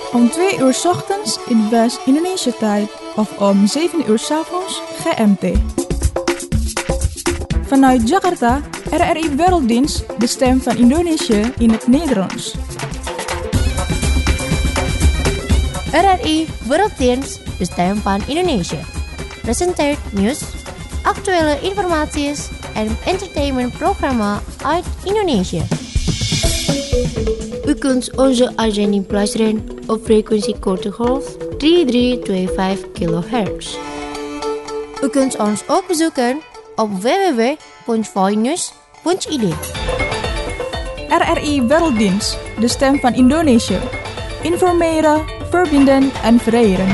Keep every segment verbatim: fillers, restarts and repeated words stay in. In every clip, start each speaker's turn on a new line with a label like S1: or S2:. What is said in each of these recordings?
S1: Om twee uur 's ochtends in West-Indonesia tijd of om zeven uur 's avonds G M T. Vanuit Jakarta, R R I Werelddienst, de stem van Indonesië in het Nederlands.
S2: R R I Werelddienst, de stem van Indonesië. Presenteert nieuws, actuele informatie en entertainmentprogramma uit Indonesië. U kunt onze uitzending beluisteren op frequentie korte golf drie drie twee vijf kilohertz. U kunt ons ook bezoeken op w w w punt voinews punt i d.
S1: R R I Werelddienst, de stem van Indonesië. Informeren, verbinden en vereren.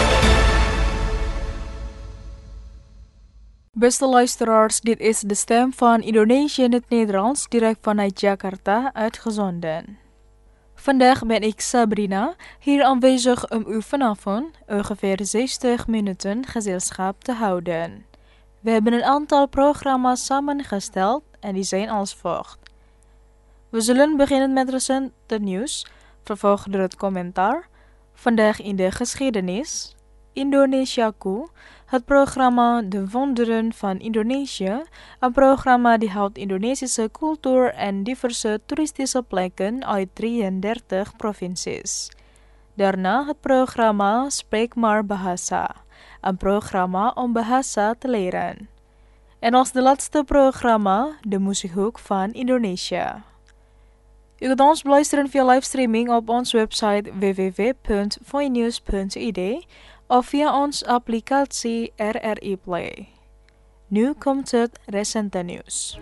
S1: Beste luisteraars, dit is de stem van Indonesië in het Nederlands, direct vanuit Jakarta uitgezonden. Vandaag ben ik Sabrina, hier aanwezig om u vanavond ongeveer zestig minuten gezelschap te houden. We hebben een aantal programma's samengesteld en die zijn als volgt. We zullen beginnen met recente nieuws, vervolgd door het commentaar, vandaag in de geschiedenis, Indonesiaku, het programma De Wonderen van Indonesië, een programma die houdt Indonesische cultuur en diverse toeristische plekken uit drieëndertig provincies. Daarna het programma Spreek maar Bahasa, een programma om bahasa te leren. En als de laatste programma de muziekhoek van Indonesië. U kunt ons beluisteren via livestreaming op onze website w w w punt voinews punt i d of via onze applicatie R R I Play. Nu komt het recente nieuws.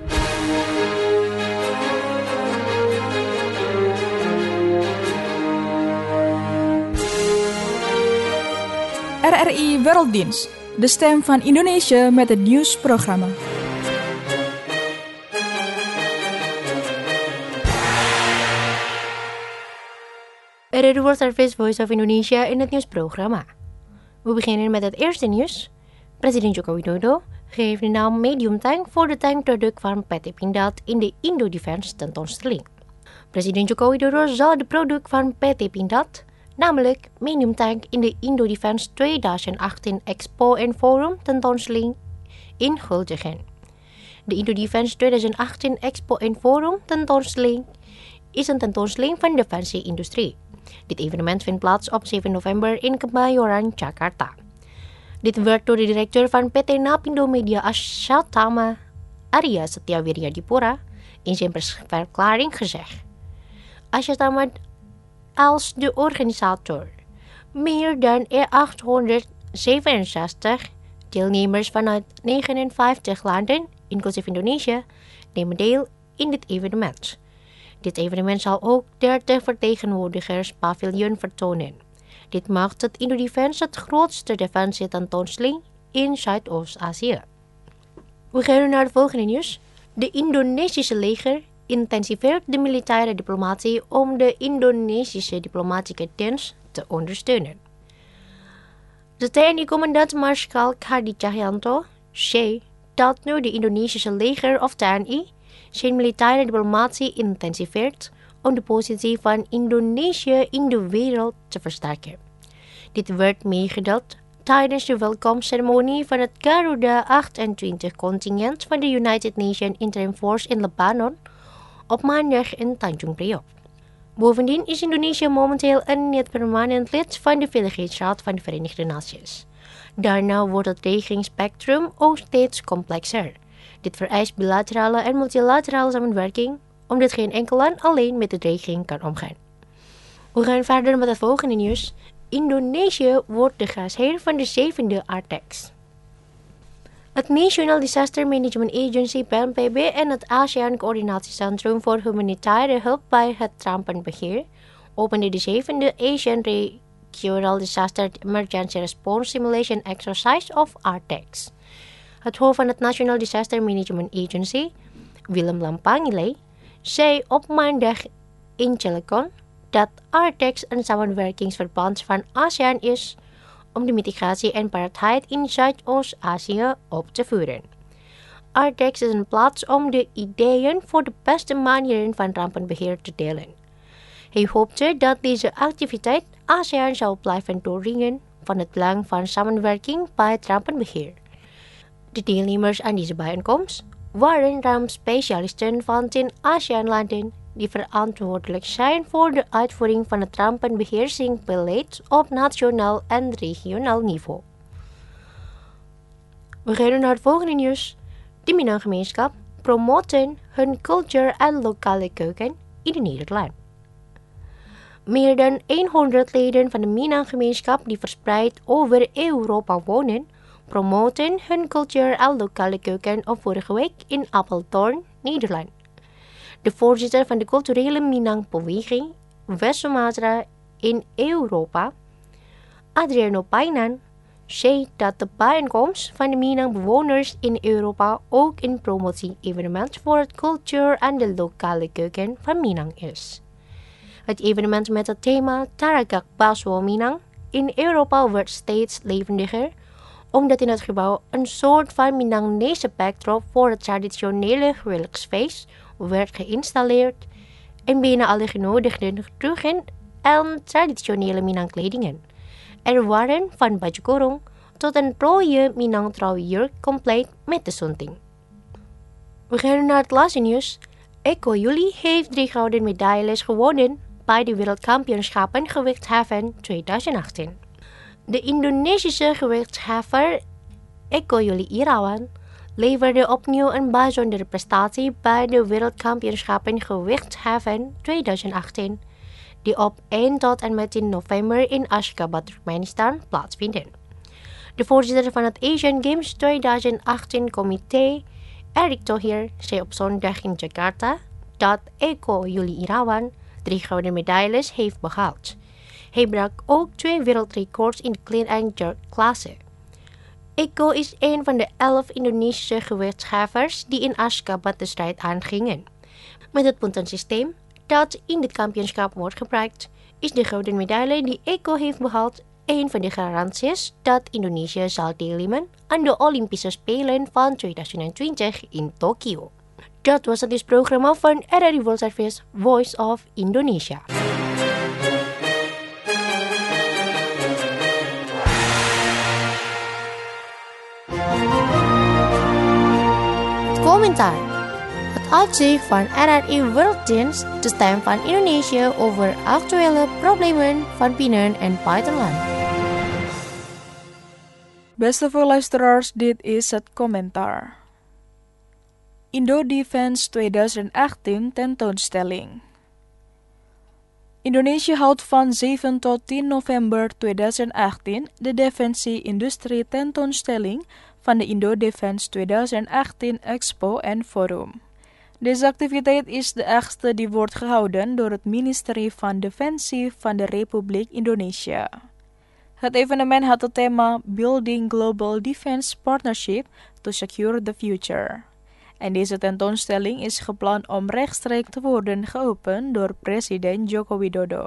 S1: R R I Werelddienst, de stem van Indonesië met het nieuwsprogramma.
S2: R R I World Service Voice of Indonesia in het nieuwsprogramma. We beginnen met het eerste nieuws. Presiden Joko Widodo geeft de naam Medium Tank voor de tankproduct van P T Pindad in de Indo-Defense tentoonstelling. Presiden Joko Widodo zal de product van P T Pindad, namelijk Medium Tank, in de Indo-Defense twintig achttien Expo en Forum tentoonstelling inhuldigen. De Indo-Defense twintig achttien Expo en Forum tentoonstelling is een tentoonstelling van de defensie-industrie. Dit evenement vindt plaats op zeven november in Kemayoran, Jakarta. Dit werd door de directeur van P T Napindo Media Asyatama, Arya Setiawiryadipura, in zijn persverklaring gezegd. Asyatama als de organisator. Meer dan achthonderdzevenenzestig deelnemers vanuit negenenvijftig landen, inclusief Indonesië, nemen deel in dit evenement. Dit evenement zal ook dertig vertegenwoordigers paviljoen vertonen. Dit maakt het Indo-Defense het grootste defensie-tentoonstelling in Zuidoost-Azië. We gaan nu naar het volgende nieuws. De Indonesische leger intensiveert de militaire diplomatie om de Indonesische diplomatieke dienst te ondersteunen. De T N I-commandant Maarschalk Hadi Cahyanto zei dat nu de Indonesische leger of T N I zijn militaire diplomatie intensiveert om de positie van Indonesië in de wereld te versterken. Dit werd meegedeeld tijdens de welkomstceremonie van het Garuda achtentwintig contingent van de United Nations Interim Force in Lebanon op maandag in Tanjung Priok. Bovendien is Indonesië momenteel een niet-permanent lid van de Veiligheidsraad van de Verenigde Naties. Daarna wordt het regingsspectrum ook steeds complexer. Dit vereist bilaterale en multilaterale samenwerking, omdat geen enkel land alleen met de dreiging kan omgaan. We gaan verder met het volgende nieuws. Indonesië wordt de gastheer van de zevende Artex. Het National Disaster Management Agency P N P B en het ASEAN Coördinatiecentrum voor Humanitaire Hulp bij het Rampenbeheer openden de zevende Asian Regional Disaster Emergency Response Simulation Exercise of Artex. Het hoofd van het National Disaster Management Agency, Willem Lampangile, zei op maandag in Cilegon dat Artex een samenwerkingsverband van ASEAN is om de mitigatie en paraatheid in Zuidoost-Azië op te voeren. Artex is een plaats om de ideeën voor de beste manieren van rampenbeheer te delen. Hij hoopte dat deze activiteit ASEAN zou blijven doordringen van het belang van samenwerking bij het rampenbeheer. De deelnemers aan deze bijeenkomst waren rampspecialisten van tien ASEAN-landen die verantwoordelijk zijn voor de uitvoering van het rampenbeheersingsbeleid op nationaal en regionaal niveau. We gaan naar het volgende nieuws. De Minang-gemeenschap promoten hun cultuur en lokale keuken in de Nederland. Meer dan honderd leden van de Minang-gemeenschap die verspreid over Europa wonen, promoten hun cultuur en lokale keuken op vorige week in Apeldoorn, Nederland. De voorzitter van de culturele Minang-beweging West-Sumatra in Europa, Adriano Painan, zei dat de bijeenkomst van de Minang-bewoners in Europa ook een promotie-evenement voor het cultuur en de lokale keuken van Minang is. Het evenement met het thema Taragak Baswo Minang in Europa wordt steeds levendiger, omdat in het gebouw een soort van Minangnese backdrop voor het traditionele huwelijksfeest werd geïnstalleerd en bijna alle genodigden droegen en traditionele Minang-kledingen. Er waren van baju kurung tot een rode Minang trouwjurk compleet met de sunting. We gaan naar het laatste nieuws. Eko Yuli heeft drie gouden medailles gewonnen bij de wereldkampioenschappen gewichtheffen twintig achttien. De Indonesische gewichtheffer Eko Yuli Irawan leverde opnieuw een bijzondere prestatie bij de wereldkampioenschappen gewichtheffen twintig achttien, die op één tot en met tien november in Ashgabat, Turkmenistan plaatsvinden. De voorzitter van het Asian Games twintig achttien comité, Erick Thohir, zei op zondag in Jakarta dat Eko Yuli Irawan drie gouden medailles heeft behaald. Hij brak ook twee wereldrecords in de clean and jerk klasse. Eko is een van de elf Indonesische gewichtheffers die in Ashgabat de strijd aangingen. Met het puntensysteem dat in dit kampioenschap wordt gebruikt, is de gouden medaille die Eko heeft behaald een van de garanties dat Indonesië zal deelnemen aan de Olympische Spelen van twintig twintig in Tokio. Dat was het programma van R R I World Service Voice of Indonesia. Het commentaar. Het uitzicht van R R I Werelddienst, de stem van Indonesië over actuele problemen van binnen- en buitenland.
S1: Beste luisteraars, dit is het commentaar. Indo Defense twintig achttien tentoonstelling. Indonesië houdt van zeven tot tien november twintig achttien de Defensie-industrie tentoonstelling van de Indo Defense twintig achttien Expo en Forum. Deze activiteit is de achtste die wordt gehouden door het ministerie van Defensie van de Republiek Indonesië. Het evenement had het thema Building Global Defense Partnership to Secure the Future. En deze tentoonstelling is gepland om rechtstreeks te worden geopend door president Joko Widodo.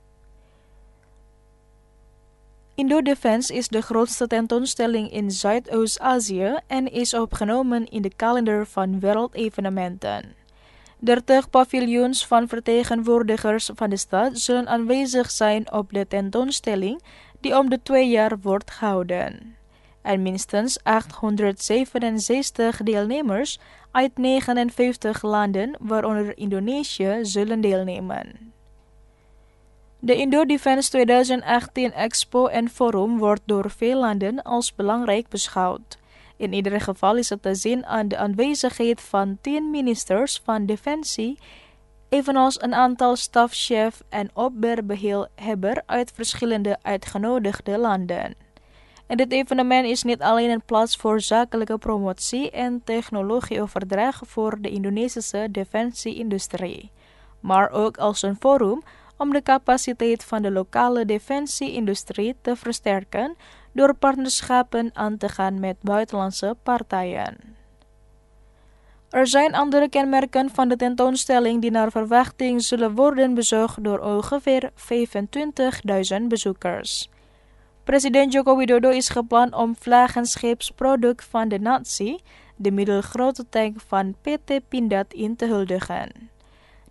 S1: Indo Defense is de grootste tentoonstelling in Zuidoost-Azië en is opgenomen in de kalender van wereldevenementen. dertig paviljoens van vertegenwoordigers van de stad zullen aanwezig zijn op de tentoonstelling die om de twee jaar wordt gehouden. En minstens achthonderdzevenenzestig deelnemers uit negenenvijftig landen, waaronder Indonesië, zullen deelnemen. De Indo Defense twintig achttien Expo en Forum wordt door veel landen als belangrijk beschouwd. In ieder geval is het te zien aan de aanwezigheid van tien ministers van Defensie, evenals een aantal stafchef en opperbevelhebber uit verschillende uitgenodigde landen. En dit evenement is niet alleen een plaats voor zakelijke promotie en technologieoverdracht voor de Indonesische defensie-industrie, maar ook als een forum om de capaciteit van de lokale defensie-industrie te versterken door partnerschappen aan te gaan met buitenlandse partijen. Er zijn andere kenmerken van de tentoonstelling die naar verwachting zullen worden bezocht door ongeveer vijfentwintigduizend bezoekers. President Joko Widodo is gepland om vlaggenschipsproduct van de natie, de middelgrote tank van P T Pindad, in te huldigen.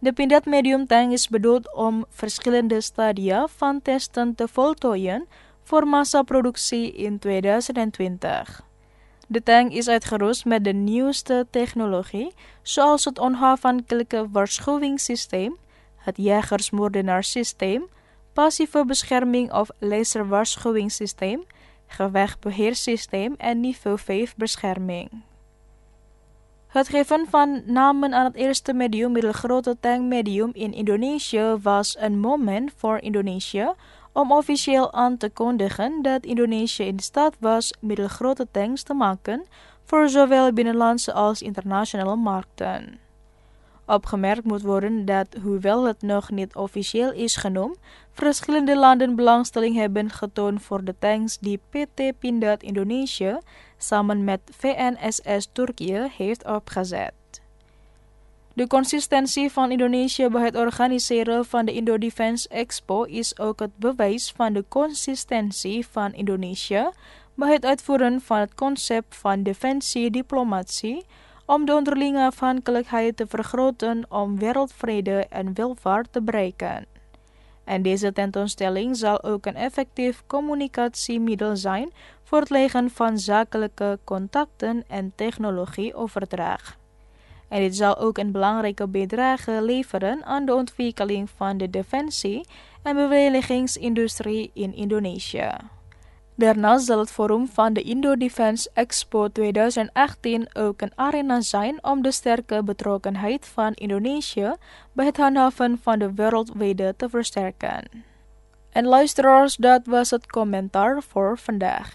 S1: De pindad medium tank is bedoeld om verschillende stadia van testen te voltooien voor massaproductie in tweeduizend twintig. De tank is uitgerust met de nieuwste technologie, zoals het onafhankelijke waarschuwingssysteem, het jagersmoordenaarsysteem, passieve bescherming of laserwaarschuwingssysteem, gevechtbeheerssysteem en niveau vijf bescherming. Het geven van namen aan het eerste medium middelgrote tank medium in Indonesië was een moment voor Indonesië om officieel aan te kondigen dat Indonesië in staat was middelgrote tanks te maken voor zowel binnenlandse als internationale markten. Opgemerkt moet worden dat, hoewel het nog niet officieel is genoemd, verschillende landen belangstelling hebben getoond voor de tanks die P T Pindad Indonesië samen met V N S S Turkije heeft opgezet. De consistentie van Indonesië bij het organiseren van de Indo-Defense Expo is ook het bewijs van de consistentie van Indonesië bij het uitvoeren van het concept van defensiediplomatie om de onderlinge afhankelijkheid te vergroten om wereldvrede en welvaart te bereiken. En deze tentoonstelling zal ook een effectief communicatiemiddel zijn voor het leggen van zakelijke contacten en technologieoverdracht. En dit zal ook een belangrijke bijdrage leveren aan de ontwikkeling van de defensie- en beveiligingsindustrie in Indonesië. Daarnaast zal het forum van de Indo-Defense Expo tweeduizend achttien ook een arena zijn om de sterke betrokkenheid van Indonesië bij het handhaven van de wereldvrede te versterken. En luisteraars, dat was het commentaar voor vandaag.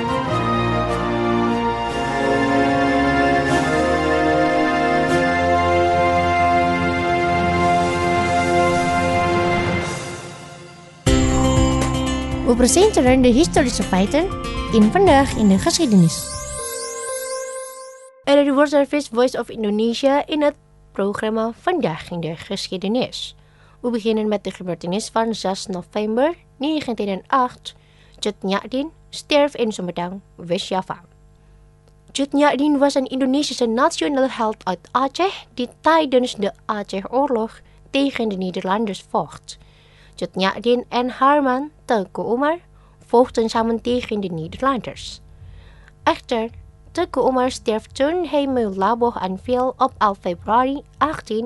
S2: We presenteren de historische feiten in Vandaag in de Geschiedenis. Er is de Woordservice Voice of Indonesia in het programma Vandaag in de Geschiedenis. We beginnen met de gebeurtenis van zes november negentienhonderdacht. Tjut Nyadin sterft in Sumedang, West-Java. Tjut Nyadin was een Indonesische nationale held uit Aceh die tijdens de Aceh-oorlog tegen de Nederlanders vocht. Tjut Nyadin en haar man Teuku Umar vochten samen tegen de Nederlanders. Echter, Teuku Umar stierf toen hij Meulaboh aanviel op elf februari achttienhonderdnegenennegentig.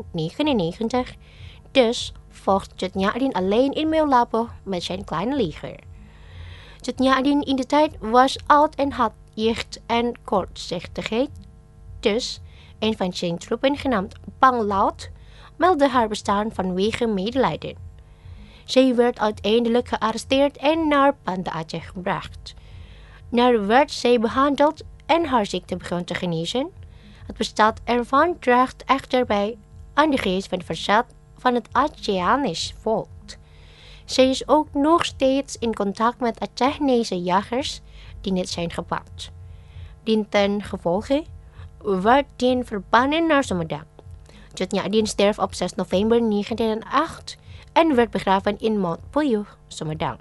S2: Dus vocht Tjut Nyadin alleen in Meulaboh met zijn kleine leger. Tjut Nyadin in de tijd was oud en had jicht en kortzichtigheid. Dus een van zijn troepen genaamd Panglaut meldde haar bestaan vanwege medelijden. Zij werd uiteindelijk gearresteerd en naar Banda Aceh gebracht. Daar werd zij behandeld en haar ziekte begon te genezen. Het bestaan ervan draagt echter bij aan de geest van het verzet van het Aceanisch volk. Zij is ook nog steeds in contact met Acehnese jagers die net zijn gepakt. Dien ten gevolge werd die verbannen naar Sumedang. Tjut Nyadin stierf op zes november negentienhonderdacht en werd begraven in Mount Puyuh, Sumedang.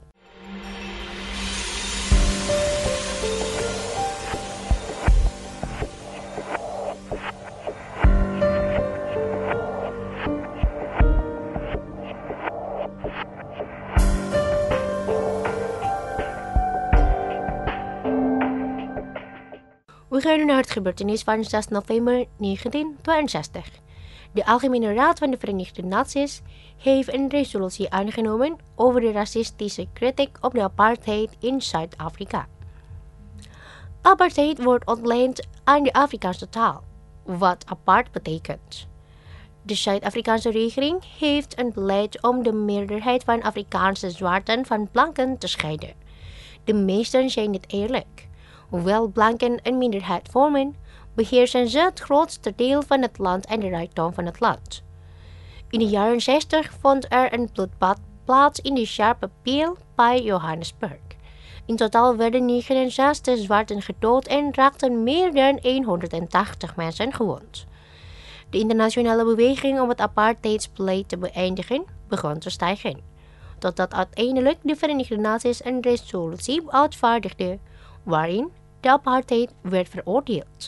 S2: We gaan naar het gebeurtenis van zes november negentienhonderdtweeënzestig. De Algemene Raad van de Verenigde Naties heeft een resolutie aangenomen over de racistische kritiek op de apartheid in Zuid-Afrika. Apartheid wordt ontleend aan de Afrikaanse taal, wat apart betekent. De Zuid-Afrikaanse regering heeft een beleid om de meerderheid van Afrikaanse zwarten van blanken te scheiden. De meesten zijn niet eerlijk. Hoewel blanken een minderheid vormen, beheersen ze het grootste deel van het land en de rijkdom van het land. In de jaren zestig vond er een bloedbad plaats in de Sharpe Peel bij Johannesburg. In totaal werden negenenzestig zwarten gedood en raakten meer dan honderdtachtig mensen gewond. De internationale beweging om het apartheidsbeleid te beëindigen begon te stijgen, totdat uiteindelijk de Verenigde Naties een resolutie uitvaardigde waarin de apartheid werd veroordeeld.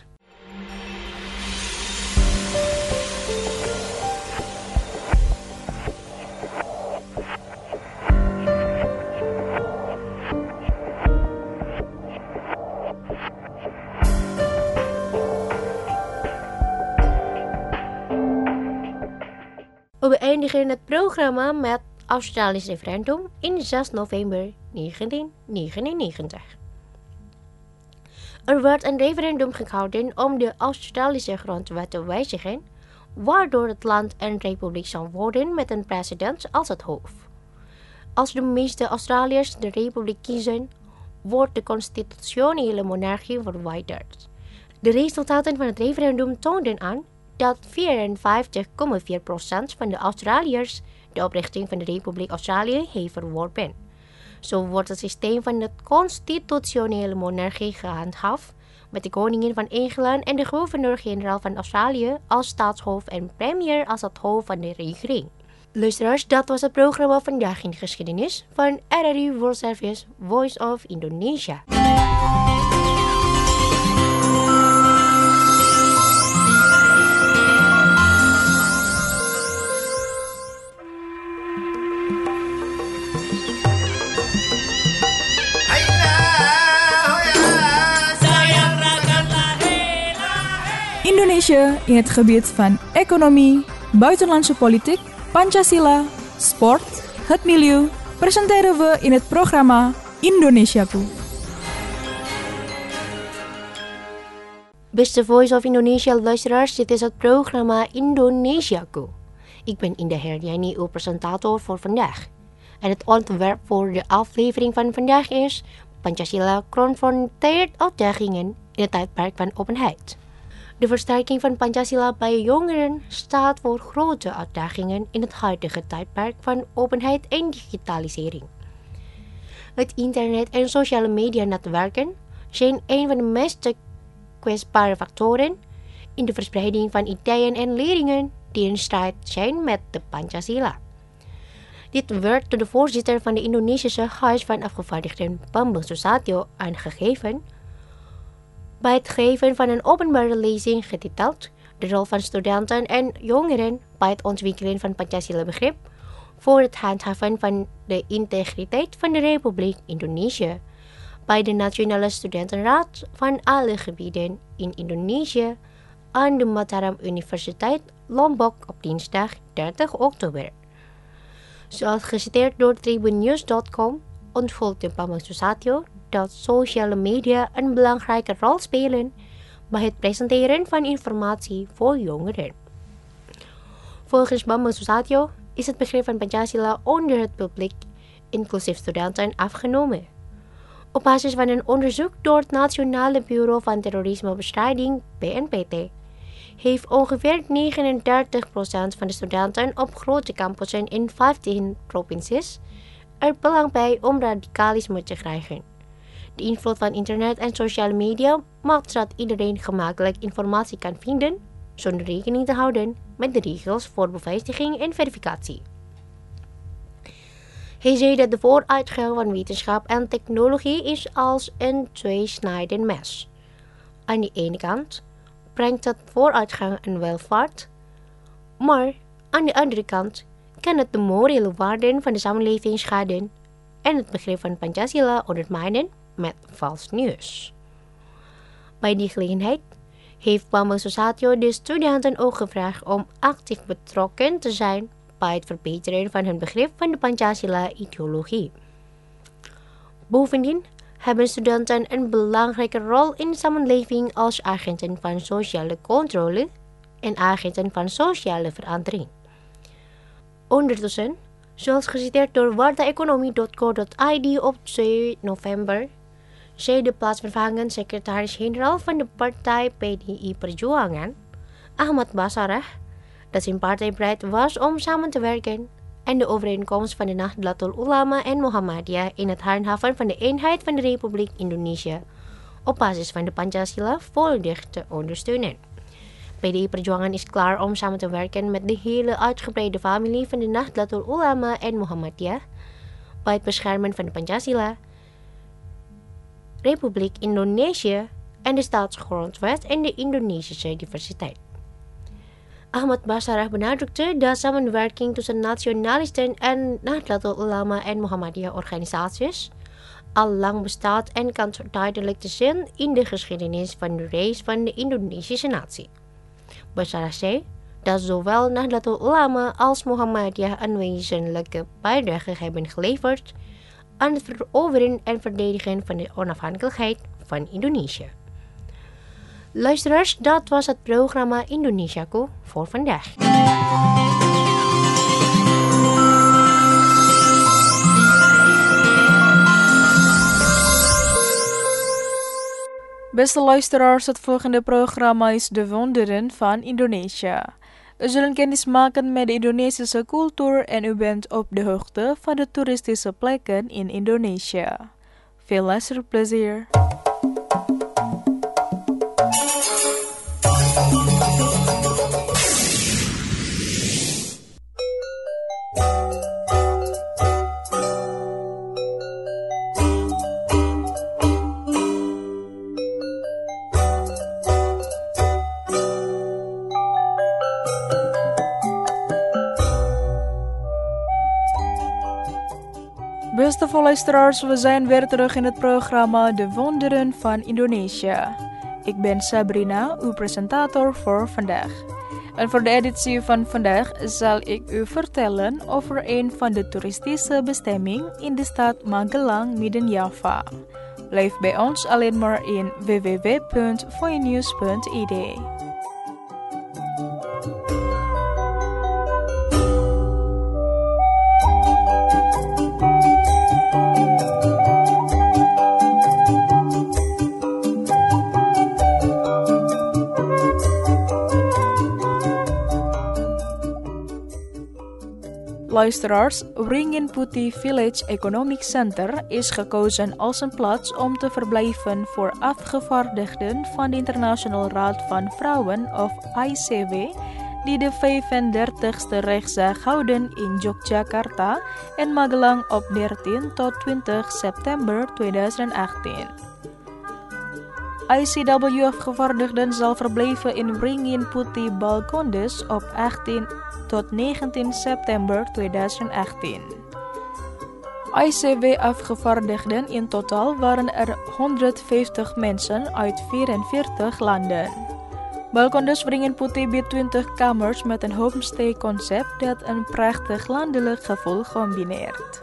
S2: We beëindigen het programma met Australisch referendum in zes november negentien negenennegentig. Er werd een referendum gehouden om de Australische grondwet te wijzigen, waardoor het land een republiek zou worden met een president als het hoofd. Als de meeste Australiërs de republiek kiezen, wordt de constitutionele monarchie verwijderd. De resultaten van het referendum toonden aan dat vierenvijftig komma vier procent van de Australiërs de oprichting van de Republiek Australië heeft verworpen. Zo wordt het systeem van de constitutionele monarchie gehandhaafd, met de koningin van Engeland en de gouverneur-generaal van Australië als staatshoofd en premier als het hoofd van de regering. Luisteraars, dat was het programma Vandaag in de Geschiedenis van R R U World Service Voice of Indonesia.
S1: Indonesia in het gebied van economie, buitenlandse politiek, Pancasila, sport, het milieu, presenteren we in het programma Indonesiaku.
S2: Beste Voice of Indonesia luisteraars, dit is het programma Indonesiaku. Ik ben Indah Herdiani, uw presentator voor vandaag. En het onderwerp voor de aflevering van vandaag is Pancasila confronteert uitdagingen in het tijdperk van openheid. De versterking van Pancasila bij jongeren staat voor grote uitdagingen in het huidige tijdperk van openheid en digitalisering. Het internet en sociale media-netwerken zijn een van de meest kwetsbare factoren in de verspreiding van ideeën en leringen die in strijd zijn met de Pancasila. Dit werd door de voorzitter van de Indonesische Huis van Afgevaardigden, Bambang Susatyo, aangegeven bij het geven van een openbare lezing getiteld De rol van studenten en jongeren bij het ontwikkelen van Pancasila-begrip voor het handhaven van de integriteit van de Republiek Indonesië bij de Nationale Studentenraad van alle gebieden in Indonesië aan de Mataram Universiteit Lombok op dinsdag dertig oktober. Zoals geciteerd door tribunenews punt com ontvulde Bambang Susatyo dat sociale media een belangrijke rol spelen bij het presenteren van informatie voor jongeren. Volgens Bambang Susatyo is het begrip van Pancasila onder het publiek, inclusief studenten, afgenomen. Op basis van een onderzoek door het Nationale Bureau van Terrorismebestrijding, B N P T, heeft ongeveer negenendertig procent van de studenten op grote campussen in vijftien provincies er belang bij om radicalisme te krijgen. De invloed van internet en sociale media maakt dat iedereen gemakkelijk informatie kan vinden, zonder rekening te houden met de regels voor bevestiging en verificatie. Hij zei dat de vooruitgang van wetenschap en technologie is als een tweesnijdend mes. Aan de ene kant brengt het vooruitgang en welvaart, maar aan de andere kant kan het de morele waarden van de samenleving schaden en het begrip van Pancasila ondermijnen met vals nieuws. Bij die gelegenheid heeft Bambang Susatyo de studenten ook gevraagd om actief betrokken te zijn bij het verbeteren van hun begrip van de Pancasila-ideologie. Bovendien hebben studenten een belangrijke rol in de samenleving als agenten van sociale controle en agenten van sociale verandering. Ondertussen, zoals geciteerd door wartaeconomie punt co punt i d op twee november, zei de plaatsvervangend secretaris-generaal van de partij P D I Perjuangan, Ahmad Basarah, dat zijn partij bereid was om samen te werken en de overeenkomst van de Nahdlatul Ulama en Muhammadiyah in het handhaven van de eenheid van de Republiek Indonesië op basis van de Pancasila volledig te ondersteunen. P D I Perjuangan is klaar om samen te werken met de hele uitgebreide familie van de Nahdlatul Ulama en Muhammadiyah bij het beschermen van de Pancasila, Republiek Indonesië en de staatsgrondwet en de Indonesische diversiteit. Ahmad Basarah benadrukte dat samenwerking tussen nationalisten en Nahdlatul Ulama en Muhammadiyah organisaties al lang bestaat en kan duidelijk te zien in de geschiedenis van de reis van de Indonesische natie. Basarah zei dat zowel Nahdlatul Ulama als Muhammadiyah een wezenlijke bijdrage hebben geleverd aan het veroveren en verdedigen van de onafhankelijkheid van Indonesië. Luisteraars, dat was het programma Indonesiaku voor vandaag.
S1: Beste luisteraars, het volgende programma is De Wonderen van Indonesië. We zullen kennis maken met de Indonesische cultuur en u bent op de hoogte van de toeristische plekken in Indonesië. Veel luisterplezier. Beste luisteraars, we zijn weer terug in het programma De Wonderen van Indonesië. Ik ben Sabrina, uw presentator voor vandaag. En voor de editie van vandaag zal ik u vertellen over een van de toeristische bestemmingen in de stad Magelang, Midden Java. Blijf bij ons alleen maar in w w w punt voinews punt i d. Luisteraars, Ringin Putih Village Economic Center is gekozen als een plaats om te verblijven voor afgevaardigden van de Internationale Raad van Vrouwen of I C W, die de vijfendertigste rechtszaak houden in Yogyakarta en Magelang op dertien tot twintig september tweeduizend achttien. I C W-afgevaardigden zal verblijven in Ringin Putih Balkondes op achttien tot negentien september tweeduizend achttien. I C W-afgevaardigden in totaal waren er honderdvijftig mensen uit vierenveertig landen. Balkondes Ringin Putih biedt twintig kamers met een homestay-concept dat een prachtig landelijk gevoel combineert.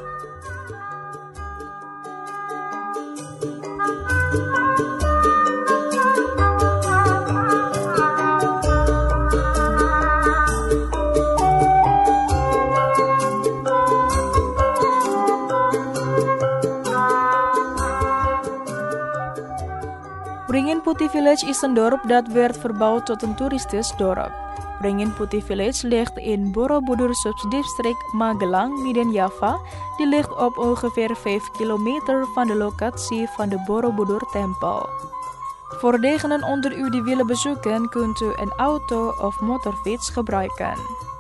S1: Ringin Putih Village is een dorp dat werd verbouwd tot een toeristisch dorp. Ringin Putih Village ligt in Borobudur subdistrict Magelang, Midden Java. Die ligt op ongeveer vijf kilometer van de locatie van de Borobudur Tempel. Voor degenen onder u die willen bezoeken, kunt u een auto of motorfiets gebruiken.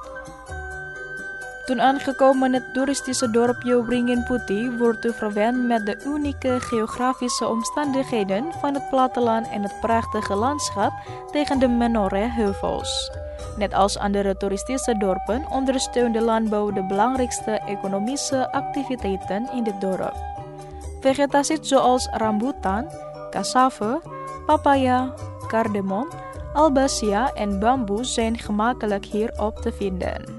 S1: Toen aangekomen in het toeristische dorpje Ringin Putih wordt u verwend met de unieke geografische omstandigheden van het platteland en het prachtige landschap tegen de Menoreh-heuvels. Net als andere toeristische dorpen ondersteunt de landbouw de belangrijkste economische activiteiten in dit dorp. Vegetatie zoals rambutan, cassave, papaya, cardamom, albazia en bamboe zijn gemakkelijk hier op te vinden.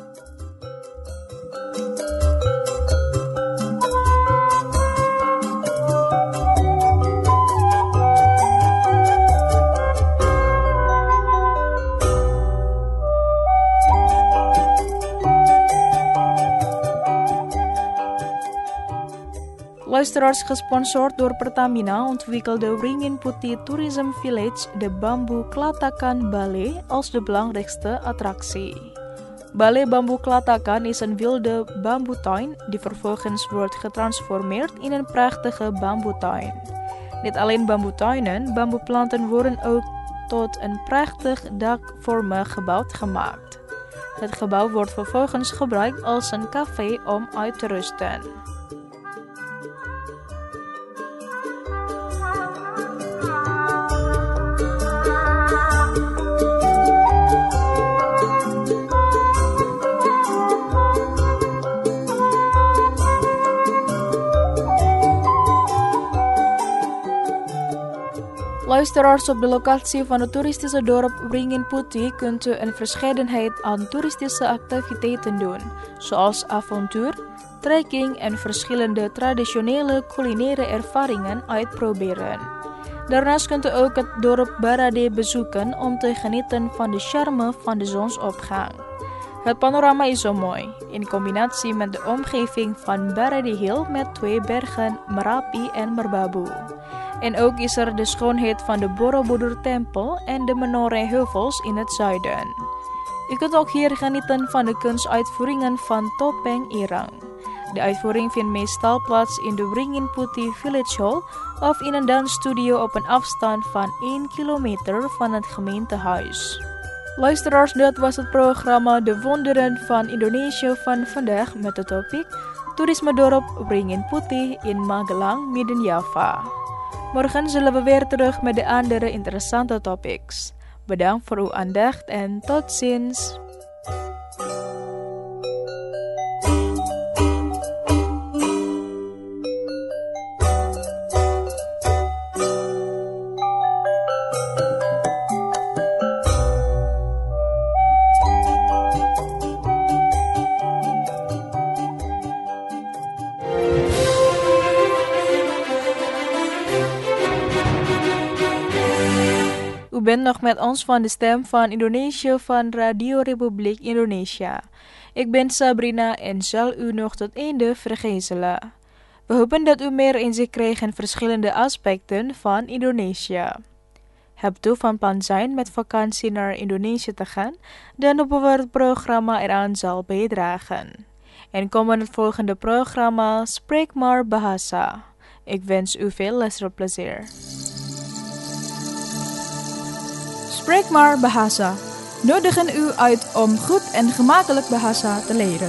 S1: Luisteraars, gesponsord door Pertamina ontwikkelde Ringin Putih Tourism Village de Bamboe Klatakan Balai als de belangrijkste attractie. Balai Bamboe Klatakan is een wilde bamboetuin die vervolgens wordt getransformeerd in een prachtige bamboetuin. Niet alleen bamboetuinen, bamboeplanten worden ook tot een prachtig dakvormig gebouw gemaakt. Het gebouw wordt vervolgens gebruikt als een café om uit te rusten. Luisteraars, op de locatie van het toeristische dorp Wringin Putih kunt u een verscheidenheid aan toeristische activiteiten doen, zoals avontuur, trekking en verschillende traditionele culinaire ervaringen uitproberen. Daarnaast kunt u ook het dorp Barade bezoeken om te genieten van de charme van de zonsopgang. Het panorama is zo mooi, in combinatie met de omgeving van Barade Hill met twee bergen, Merapi en Merbabu. En ook is er de schoonheid van de Borobudur-tempel en de Menoreh-heuvels in het zuiden. U kunt ook hier genieten van de kunstuitvoeringen van Topeng Ireng. De uitvoering vindt meestal plaats in de Wringin Putih Village Hall of in een dansstudio op een afstand van één kilometer van het gemeentehuis. Luisteraars, dat was het programma De Wonderen van Indonesië van vandaag met het topic Toerisme dorp Wringin Putih in Magelang, Midden-Java. Morgen zullen we weer terug met de andere interessante topics. Bedankt voor uw aandacht en tot ziens. U bent nog met ons van de Stem van Indonesië van Radio Republiek Indonesia. Ik ben Sabrina en zal u nog tot einde vergezelen. We hopen dat u meer inzicht krijgt in verschillende aspecten van Indonesië. Hebt u van plan zijn met vakantie naar Indonesië te gaan, dan hopen we het programma eraan zal bijdragen. En komen het volgende programma Spreek maar Bahasa. Ik wens u veel luisterplezier. Spreek maar Bahasa. Nodigen u uit om goed en gemakkelijk Bahasa te leren.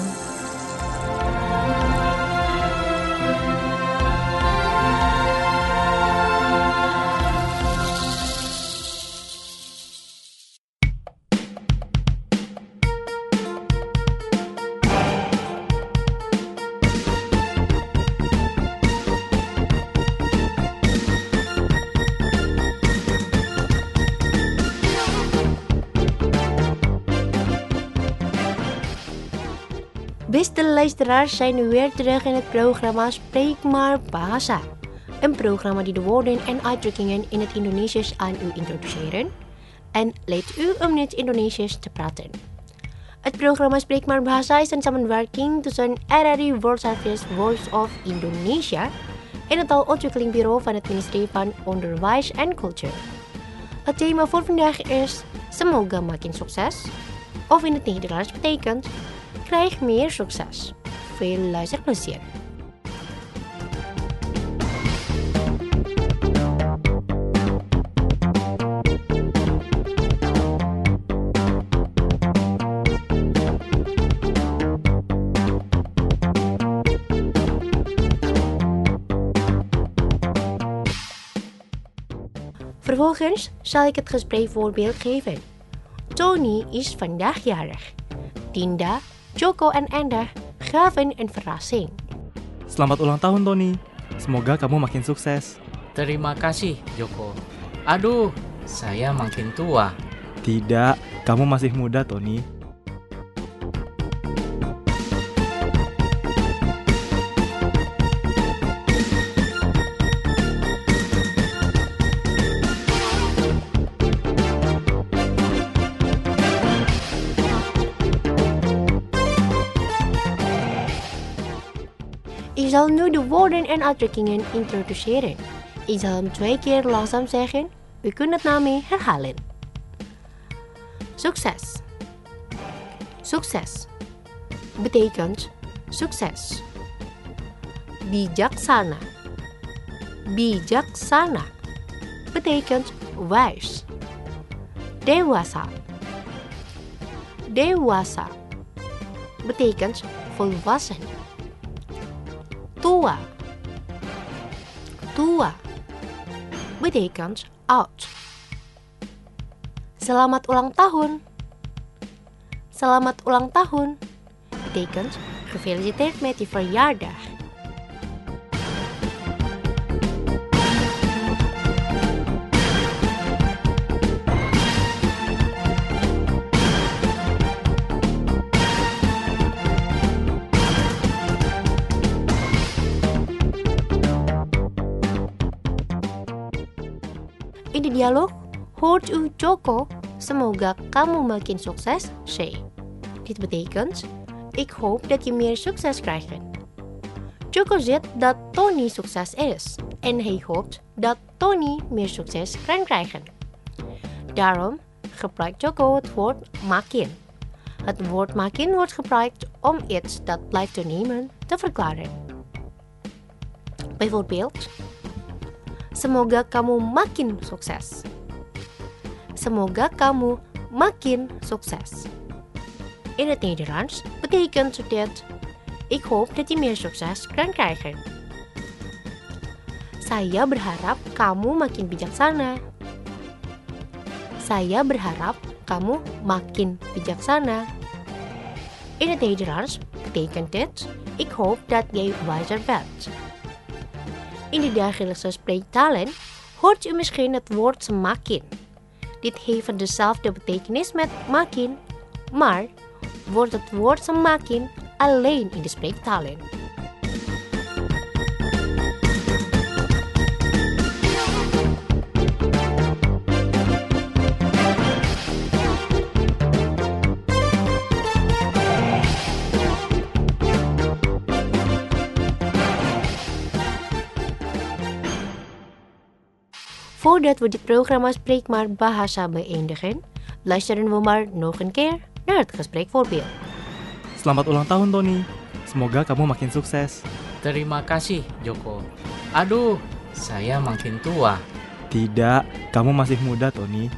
S2: Beste luisteraars, zijn we weer terug in het programma Spreek maar Bahasa. Een programma die de woorden en uitdrukkingen in het Indonesisch aan u introduceren en leidt u om in het Indonesisch te praten. Het programma Spreek maar Bahasa is een samenwerking tussen R R I World Service Voice of Indonesia en het taalontwikkelingbureau van het ministerie van Onderwijs en Cultuur. Het thema voor vandaag is Semoga makin sukses, of in het Nederlands betekent krijg meer succes. Veel luisterplezier. Vervolgens zal ik het gespreekvoorbeeld geven. Tony is vandaag jarig. Dinda, Joko en Enda gaven een verrassing.
S3: Selamat ulang tahun, Tony. Semoga kamu makin sukses.
S4: Terima kasih, Joko. Aduh, saya makin tua.
S3: Tidak, kamu masih muda, Tony.
S2: Ik zal nu de woorden en uitdrukkingen introduceren. Ik zal hem twee keer langzaam zeggen. U kunt het na mij herhalen. Succes. Succes betekent succes. Bijaksana. Bijaksana betekent wijs. Dewasa. Dewasa betekent volwassen. Tua. Tua betekent oud. Selamat ulang tahun. Selamat ulang tahun betekent gefeliciteerd met je verjaardag. In de dialog hoort u Joko, semoga kamu makin sukses, say. Dit betekent, ik hoop dat je meer succes krijgt. Joko zegt dat Tony succes is en hij hoopt dat Tony meer succes kan krijgen. Daarom gebruikt Joko het woord makin. Het woord makin wordt gebruikt om iets dat blijft toenemen te verklaren. Bijvoorbeeld, semoga kamu makin sukses. Semoga kamu makin sukses. In het Nederlands betekent dit, ik hoop dat je meer sukses kan krijgen. Saya berharap kamu makin bijaksana. Saya berharap kamu makin bijaksana. In het Nederlands betekent dit, ik hoop dat jij wijzer bent. In de dagelijkse spreektalen hoort u misschien het woord semakin. Dit heeft dezelfde betekenis met makin, maar wordt het woord semakin alleen in de spreektalen. Voordat we dit programma Spreek maar Bahasa beëindigen, luisteren we maar nog een keer naar het gesprekvoorbeeld.
S3: Selamat ulang tahun Tony. Semoga kamu makin sukses.
S4: Terima kasih, Joko. Aduh, saya makin tua.
S3: Tidak, kamu masih muda Tony.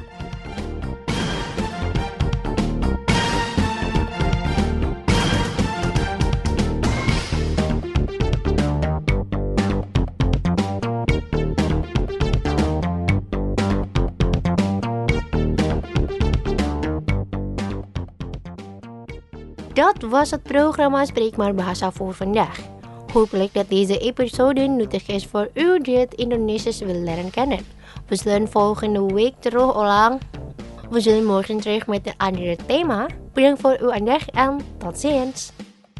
S2: Dat was het programma Spreek maar Bahasa voor vandaag. Hopelijk dat deze episode nuttig is voor u die het Indonesisch wil leren kennen. We zullen volgende week terug ulang. We zullen morgen terug met een ander thema. Bedankt voor uw aandacht en tot ziens.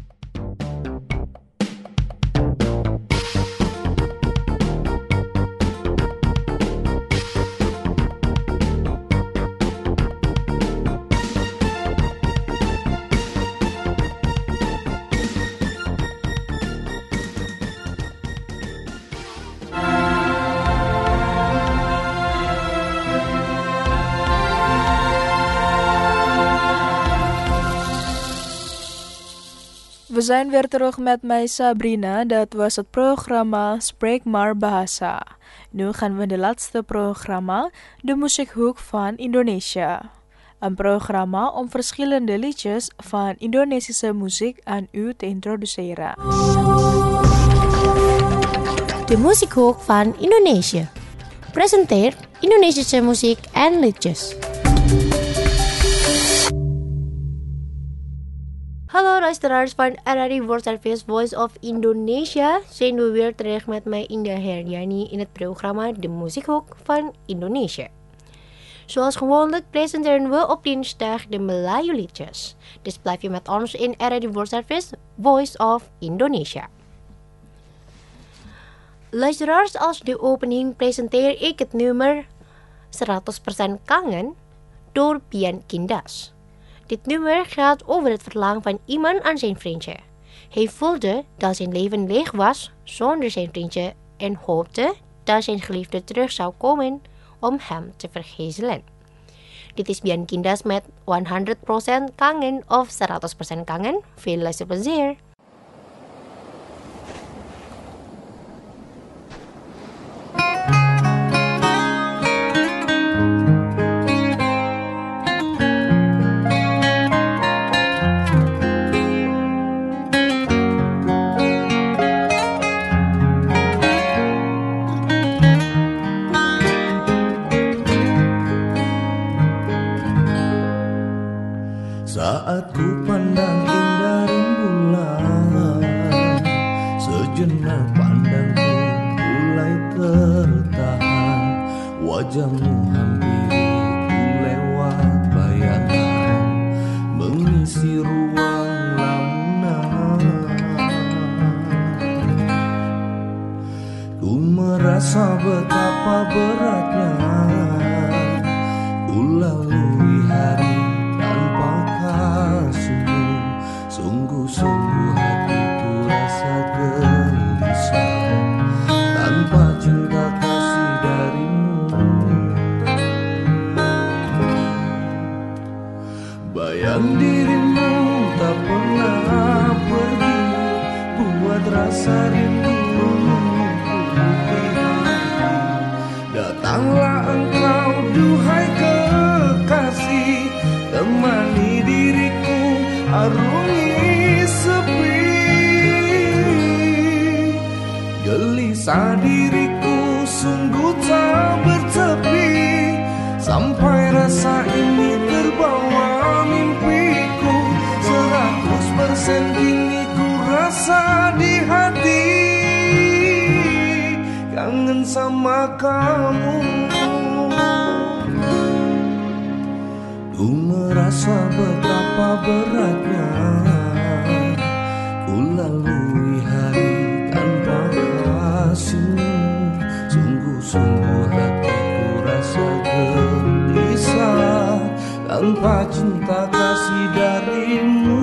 S1: We zijn weer terug met mij Sabrina. Dat was het programma Spreek maar Bahasa. Nu gaan we de laatste programma, de muziekhoek van Indonesia. Een programma om verschillende liedjes van Indonesische muziek aan u te introduceren.
S2: De muziekhoek van Indonesië. Presenteer Indonesische muziek en liedjes. Hallo luisteraars van R R I World Service Voice of Indonesia. Zijn we weer terug met mij Indah Herdiani in het programma De Muziekhoek van Indonesië. Zoals gewoonlijk presenteren we op dinsdag de Melayu liedjes. Dus blijf je met ons in R R I World Service Voice of Indonesia. Luisteraars, als de opening presenteer ik het nummer seratus persen Kangen door Bian Kindas. Dit nummer gaat over het verlangen van iemand aan zijn vriendje. Hij voelde dat zijn leven leeg was zonder zijn vriendje en hoopte dat zijn geliefde terug zou komen om hem te vergezellen. Dit is Bian Kindas met honderd persen Kangen of seratus persen Kangen. Veel luisterplezier!
S5: Saat ku pandang indah rembulan, sejenak pandangku mulai tertahan. Wajahmu hampiri ku lewat bayangan, mengisi ruang lamunan. Ku merasa betapa beratnya ku lalui hari tanpa kasihmu. Sungguh-sungguh hatiku rasa gelisah tanpa cinta kasih darimu. Bayang dirimu tak pernah pergi, buat rasa rindu menutupi hati. Datanglah engkau duhai kekasih, temani diriku arungi sepi. Gelisah diriku sungguh tak bertepi, sampai rasa ini terbawa mimpiku. Seratus persen kini ku rasa di hati, kangen sama kamu. Ku merasa betapa beratnya ku lalui hari tanpa kasihmu. Sungguh-sungguh hatiku rasa gelisah tanpa cinta kasih darimu.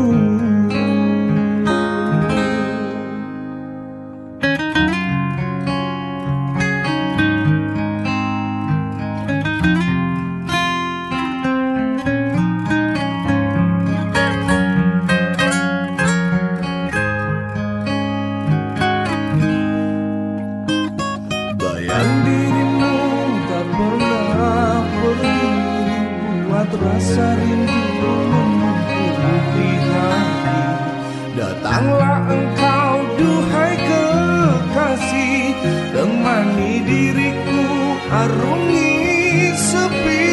S5: Rasa rindu menutupi hati. Datanglah engkau duhai kekasih, temani diriku arungi sepi.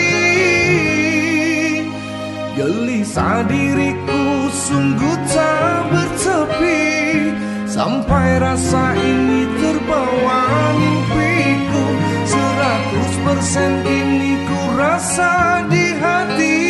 S5: Gelisah diriku sungguh tak bertepi, sampai rasa ini terbawa mimpiku. Seratus persen kini ku rasa di hati.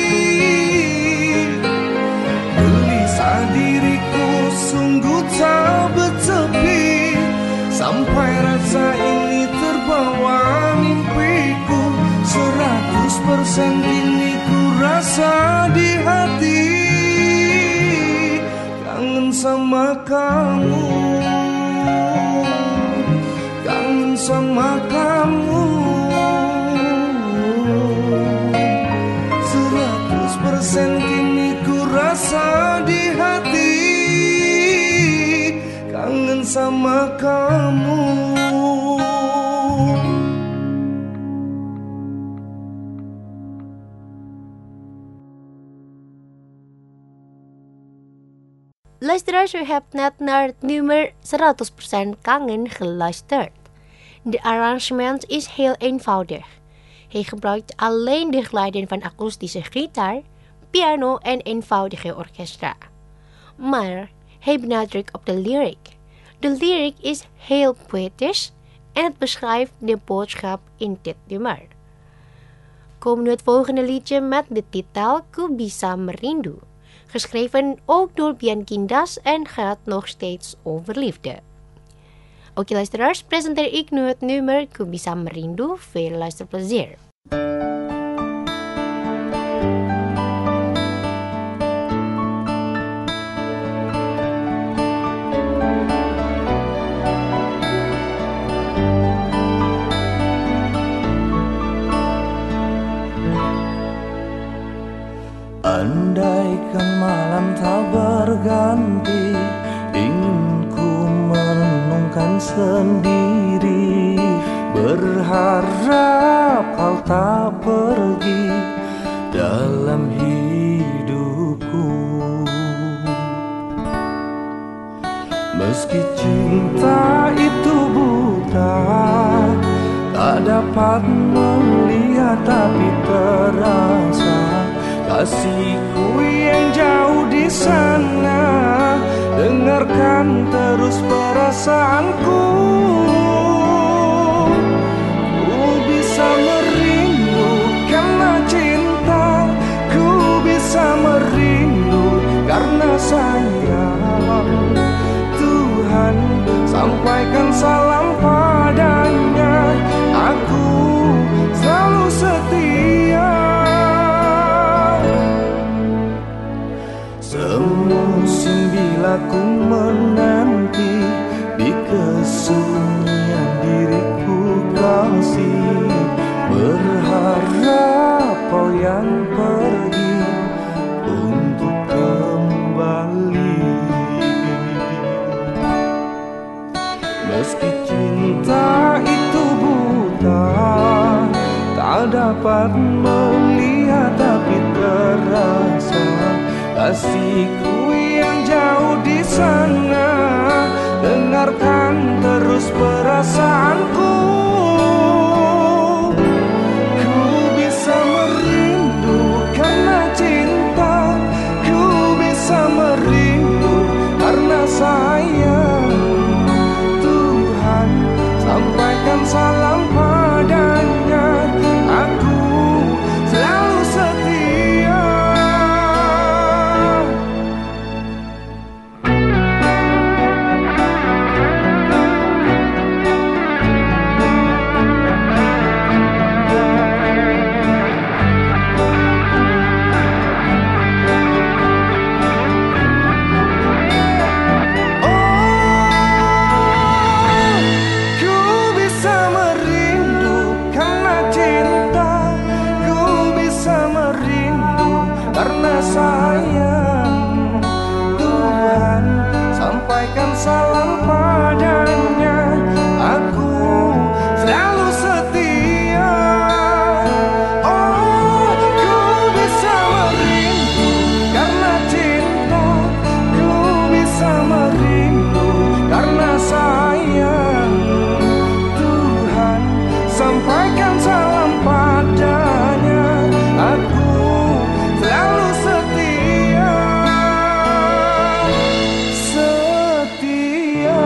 S5: Gelisah diriku sungguh tak bertepi, sampai rasa ini terbawa mimpiku. Seratus persen kini ku rasa di hati, kangen sama kamu, kangen sama kamu. Seratus persen kini ku rasa di hati, kangen sama kamu.
S2: Luisteraars, u hebt net naar het nummer honderd percent Kangen geluisterd. De arrangement is heel eenvoudig. Hij gebruikt alleen de geluiden van akoestische gitaar, piano en eenvoudige orkestra. Maar hij benadrukt op de lyric. De lyric is heel poëtisch en het beschrijft de boodschap in dit nummer. Komen nu het volgende liedje met de titel Ku Bisa Merindu. Geschreven ook door Bian Kindas en gaat nog steeds over liefde. Oké luisteraars, presenteer ik nu het nummer Ku Bisa Merindu. Veel luisterplezier.
S5: Andaikan malam tak berganti, ingin ku merenungkan sendiri, berharap kau tak pergi dalam hidupku. Meski cinta itu buta, tak dapat melihat tapi terasa kasihku yang jauh di sana. Dengarkan terus perasaanku. Ku bisa merindu karena cinta, ku bisa merindu karena sayang. Tuhan, sampaikan salam kekasihku yang jauh di sana, dengarkan terus perasaanku. Ku bisa merindu karena cinta, ku bisa merindu karena sayang. Tuhan, sampaikan salam padanya, aku selalu setia. Sayang, Tuhan, sampaikan salam padanya, aku selalu setia. Oh, ku bisa merindu karena cinta, ku bisa merindu karena sayang. Tuhan, sampaikan salam padanya, aku selalu setia, setia.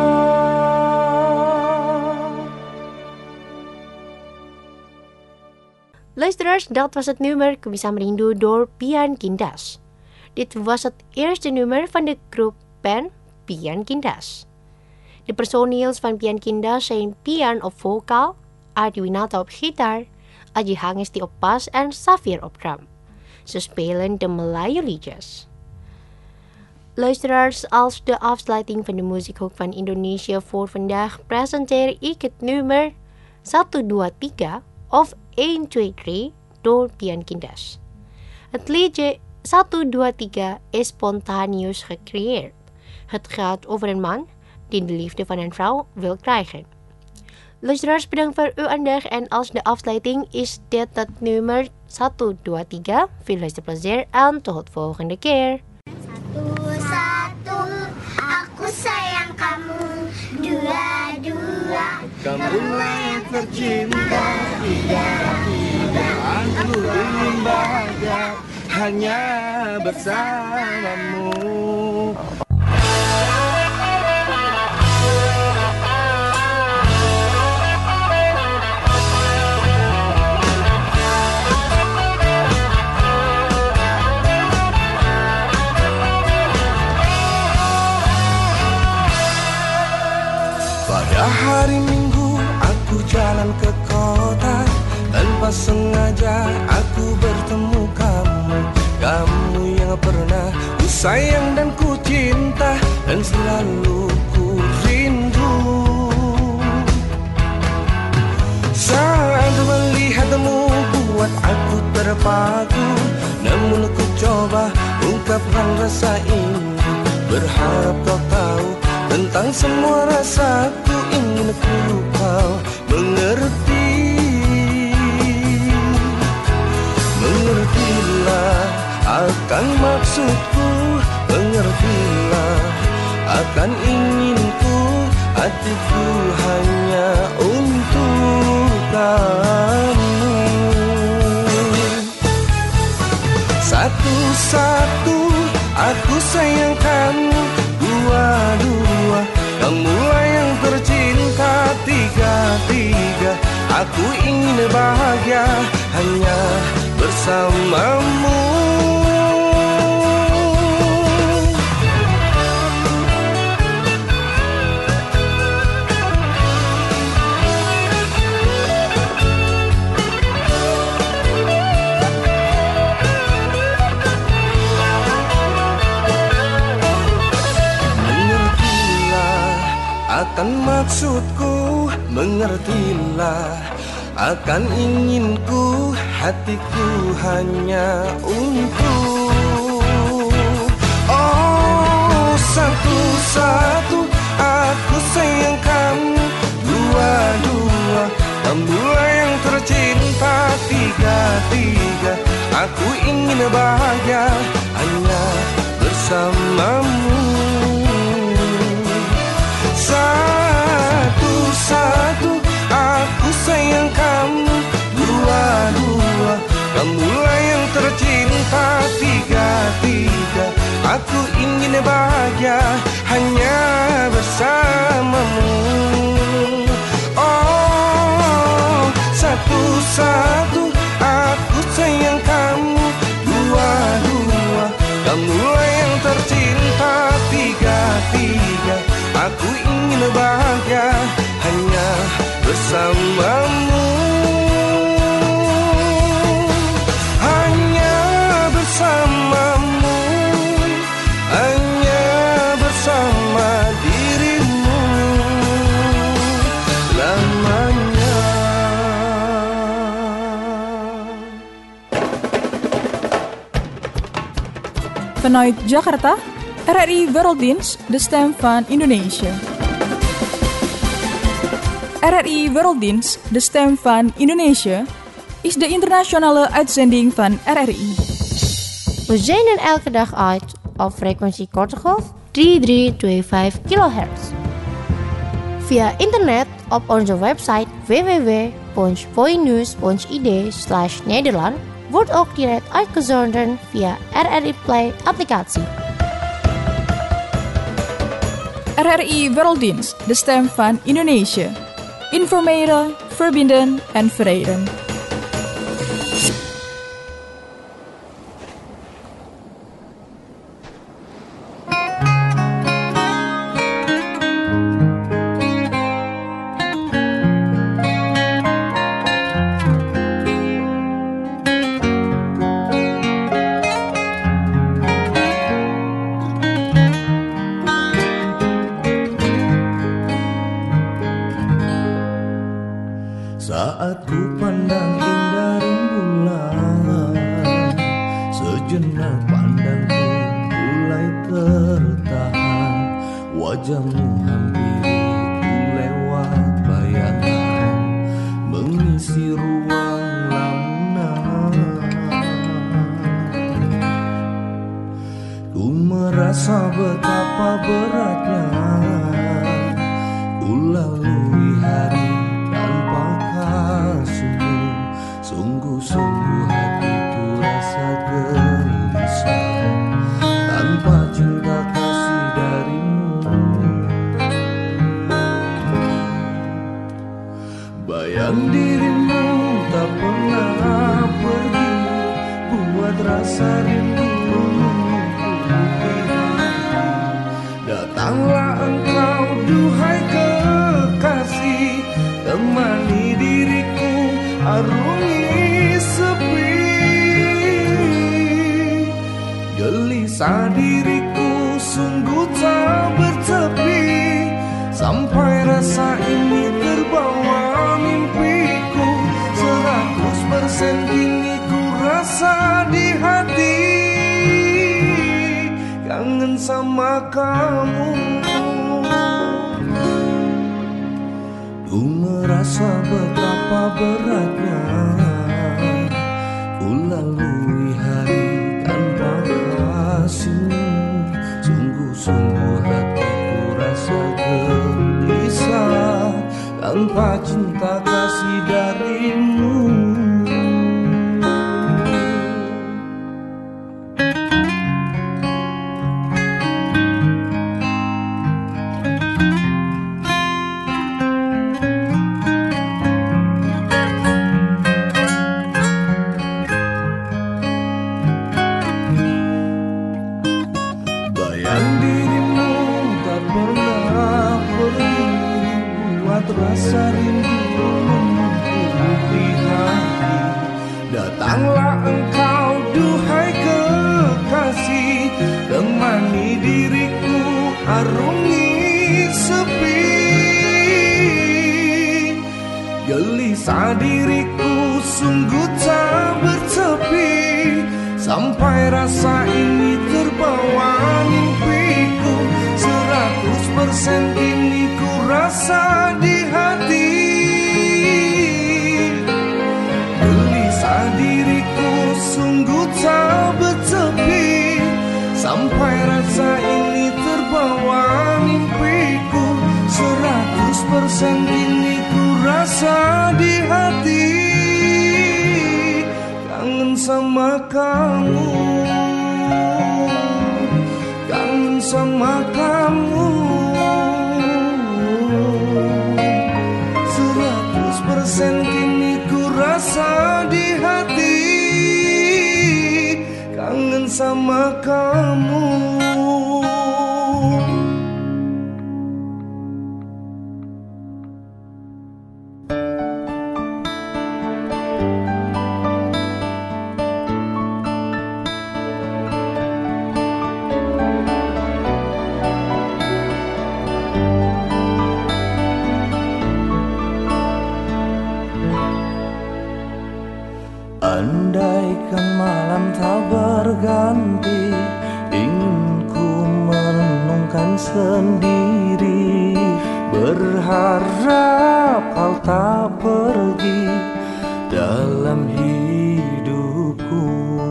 S2: Luisteraars, dat was het nummer Ku Bisa Merindu door Pian Kindas. Dit was het eerste nummer van de groep band Pian Kindas. De personeels van Pian Kindas zijn Pian op vocaal, Adi Winata op gitaar, Aji Hangesti op bas en Safir op drum. Ze spelen de Melayu liedjes. Luisteraars, als de afsluiting van de muziekhoek van Indonesië voor vandaag presenteer ik het nummer satu dua tiga of één twee drie door Pian Kindas. Het liedje satu dua tiga is spontaneus gecreëerd. Het gaat over een man die de liefde van een vrouw wil krijgen. Luisteraars, bedankt voor uw aandacht en als de afsluiting is dit het nummer satu dua tiga. Veel luisterplezier en tot volgende keer.
S6: Satu-satu, aku sayang kamu. Dua-dua,
S5: Kamu yang tercinta. Tiga-tiga, aku ingin bahagia hanya bersamamu. Pada hari Minggu aku jalan ke kota, tanpa sengaja aku bertemu kamu. Kamu yang pernah ku sayang dan ku cinta, dan selalu ku rindu. Saat melihatmu buat aku terpaku, namun ku coba ungkapkan rasa ini, berharap kau tahu tentang semua rasaku, ingin ku kau mengerti. Mengertilah akan maksudku, mengertilah akan inginku, hatiku hanya untuk kamu. Satu-satu aku sayang kamu, dua-dua kamulah yang tercinta. Tiga-tiga aku ingin bahagia hanya bersamamu. Akan maksudku, mengertilah akan inginku, hatiku hanya untuk. Oh, satu-satu aku sayang kamu, dua-dua kamulah yang tercinta. Tiga-tiga aku ingin bahagia hanya Aku ingin bahagia hanya bersamamu. Oh, satu-satu aku sayang kamu. Dua-dua kamulah yang tercinta. Tiga-tiga aku ingin bahagia hanya bersamamu. Hanya bersamamu, hanya bersama dirimu lamanya.
S1: Vanuit Jakarta, R R I Werelddienst, de stem van Indonesië. R R I Werelddienst, de stem van Indonesië, is de internationale uitzending van R R I.
S2: We zenden elke dag uit op frequentie korte golf drie drie twee vijf kilohertz. Via internet op onze website w w w punt voinews punt i d slash Nederland wordt ook direct uitgezonden via R R I Play applicatie.
S1: R R I Werelddienst, de stem van Indonesië. Informeren, verbinden en verenigen.
S5: Saat ku pandang indah rembulan, sejenak pandangku mulai tertahan. Wajahmu hampiri ku lewat bayangan, mengisi ruang lamunan. Ku merasa betapa beratnya ku lalui hari tanpa kasihmu. Sungguh-sungguh hatiku rasa gelisah tanpa cinta kasih darimu. Bayang dirimu tak pernah pergi, buat rasa rindu menutupi hati. Datanglah engkau duhai kekasih, temani diriku arungi sepi. Gelisah diriku sungguh tak bertepi, sampai rasa ini terbawa mimpiku. Seratus persen kini ku rasa di hati, kangen sama kamu. Ku merasa betapa beratnya ku lalui hari tanpa kasihmu. Sungguh-sungguh hatiku rasa gelisah tanpa cinta kasih darimu. Rasa rindu menutupi hati. Datanglah engkau duhai kekasih, temani diriku arungi sepi. Gelisah diriku sungguh tak bertepi, sampai rasa ini terbawa mimpiku. Seratus persen kini ku rasa di hati. Gelisah diriku sungguh tak bertepi, sampai rasa ini terbawa mimpiku. Seratus persen kini ku rasa di hati, kangen sama kamu. sama kamu. Seratus persen kini ku rasa di hati, kangen sama kamu.
S7: Andaikan malam tak berganti, ingin ku merenungkan sendiri, berharap kau tak pergi dalam hidupku.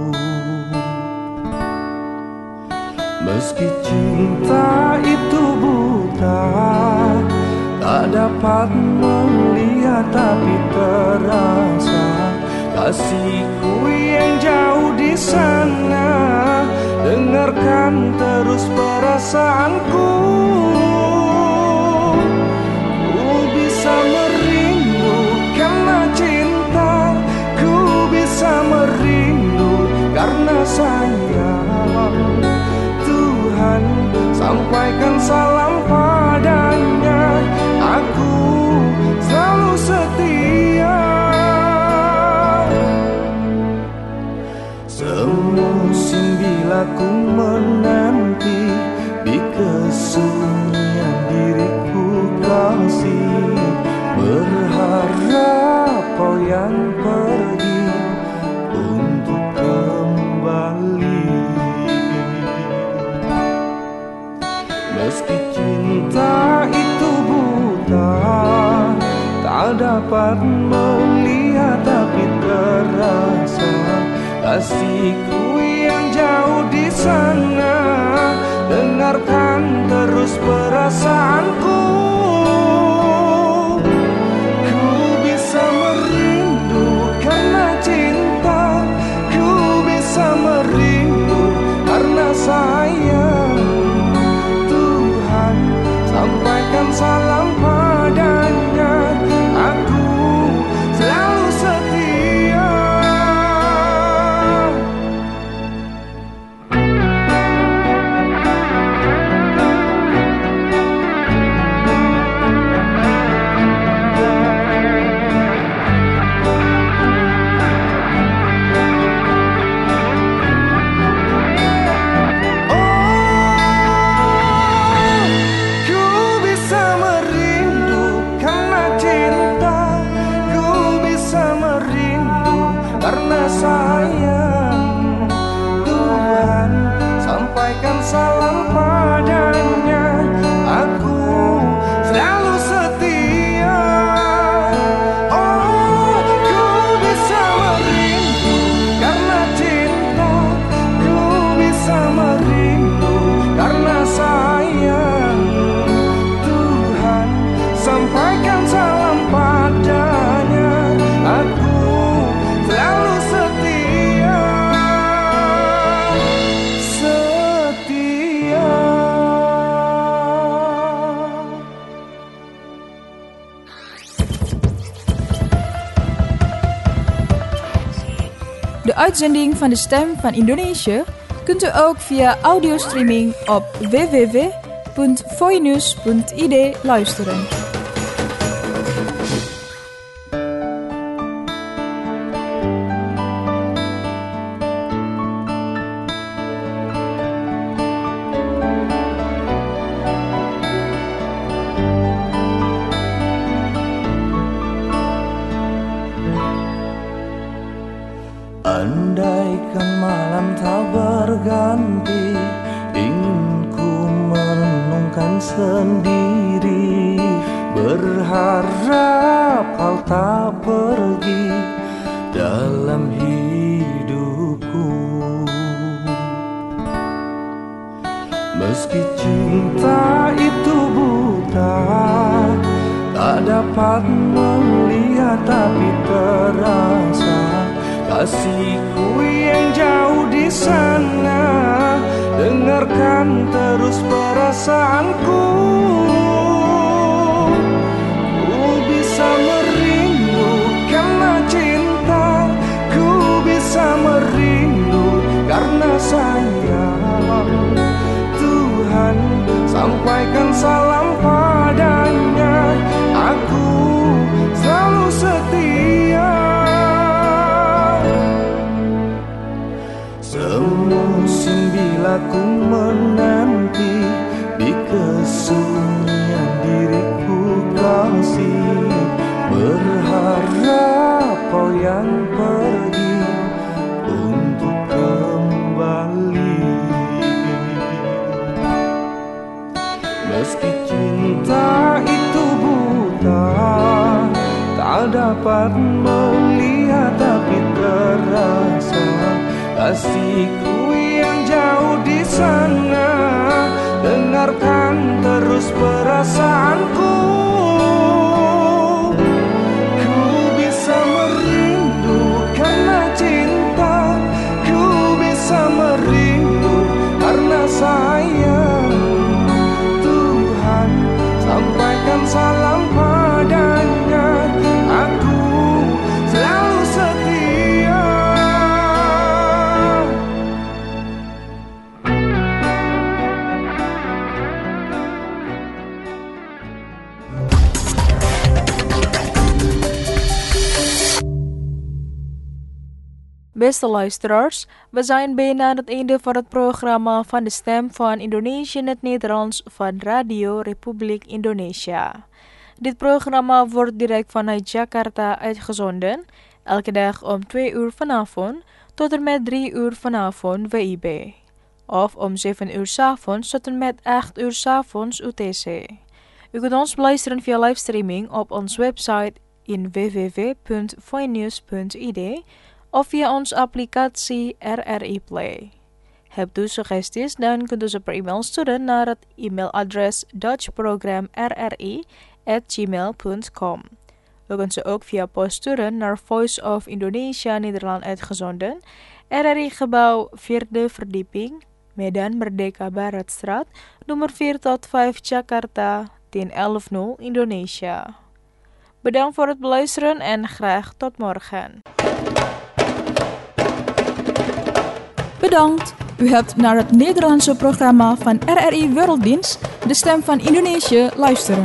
S7: Meski cinta itu buta, tak dapat melihat tapi terasa kasihku yang jauh di sana. Dengarkan terus perasaanku. Ku bisa merindu karena cinta, ku bisa merindu karena sayang. Tuhan, sampaikan salam padanya, aku selalu setia. Semusim bila ku menanti, di kesunyian diriku kasih, berharap kau yang pergi untuk kembali. Meski cinta itu buta, tak dapat melihat tapi terasa kasihku yang jauh di sana. Dengarkan terus perasaanku. Ku bisa merindu karena cinta, ku bisa merindu karena sayang. Tuhan, sampaikan salam padanya, aku selalu setia. Sayang, Tuhan, sampaikan salam padanya, aku selalu setia. Oh, ku bisa merindu karena cinta, ku bisa merindu karena sayang. Tuhan, sampaikan salam padanya, aku selalu setia, setia.
S1: De uitzending van de Stem van Indonesië kunt u ook via audiostreaming op w w w punt voinews punt i d luisteren.
S7: Andaikan malam tak berganti, ingin ku merenungkan sendiri, berharap kau tak pergi dalam hidupku. Meski cinta itu buta, tak dapat melihat tapi terasa
S5: kasihku yang jauh di sana, dengarkan terus perasaanku. Ku bisa merindu karena cinta, ku bisa merindu karena sayang. Tuhan, sampaikan salam padanya, aku selalu setia. Semusim bila ku menanti, di kesunyian diriku kasih, berharap kau yang pergi untuk kembali. Meski cinta itu buta, tak dapat melihat tapi terasa, kasihku yang jauh di sana, dengarkan terus perasaanku. Ku bisa merindu karena cinta, ku bisa merindu karena sayang. Tuhan, sampaikan salam padanya, aku selalu setia.
S1: Beste luisteraars, we zijn bijna aan het einde van het programma van de Stem van Indonesië in het Nederlands van Radio Republiek Indonesia. Dit programma wordt direct vanuit Jakarta uitgezonden, elke dag om twee uur vanavond tot en met drie uur vanavond W I B. Of om zeven uur 's avonds tot en met acht uur 's avonds U T C. U kunt ons beluisteren via livestreaming op onze website in w w w punt voinews punt i d of via onze applicatie R R I Play. Hebt u suggesties, dan kunt u ze per e-mail sturen naar het e-mailadres dutchprogramrri at gmail punt com. U kunt ze ook via post sturen naar Voice of Indonesia Nederland uitgezonden, R R I Gebouw vierde verdieping, Medan Merdeka Baratstraat, nummer vier tot vijf Jakarta, tien elf nul Indonesia. Bedankt voor het beluisteren en graag tot morgen.
S8: Bedankt. U hebt naar het Nederlandse programma van R R I Werelddienst, de Stem van Indonesië, luisteren.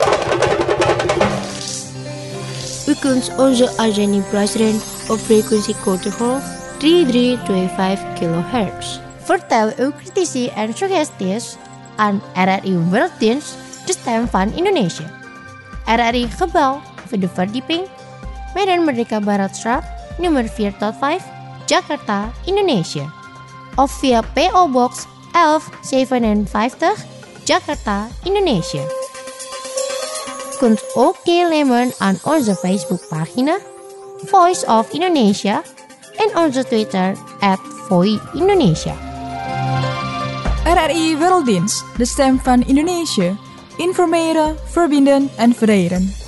S2: U kunt onze uitzending beluisteren op frequentie Kortegolf drie drie twee vijf kilohertz. Vertel uw critici en suggesties aan R R I Werelddienst, de Stem van Indonesië. R R I Gebouw, vierde verdieping, Medan Merdeka Baratstraat, nummer vier tot vijf, Jakarta, Indonesia. Of via P O Box elf zevenenvijftig, Jakarta, Indonesia. Kunt ook deelnemen aan onze Facebookpagina Voice of Indonesia en onze Twitter at Voi Indonesia.
S8: R R I Werelddienst, de Stem van Indonesië. Informeren, verbinden en verenigen.